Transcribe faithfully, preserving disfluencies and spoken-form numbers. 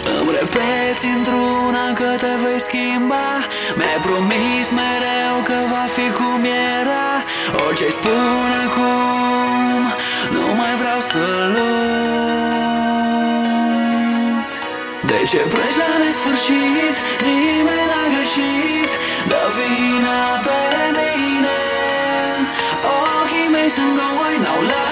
Îmi repeți într-una că te vei schimba. Mi-ai promis mereu că va fi cum era. Orice-i spun acum, nu mai vreau să lut. De ce pleci la nesfârșit? Nimeni n-a greșit. Dă vina pe mine. Ochii mei sunt goi, n-au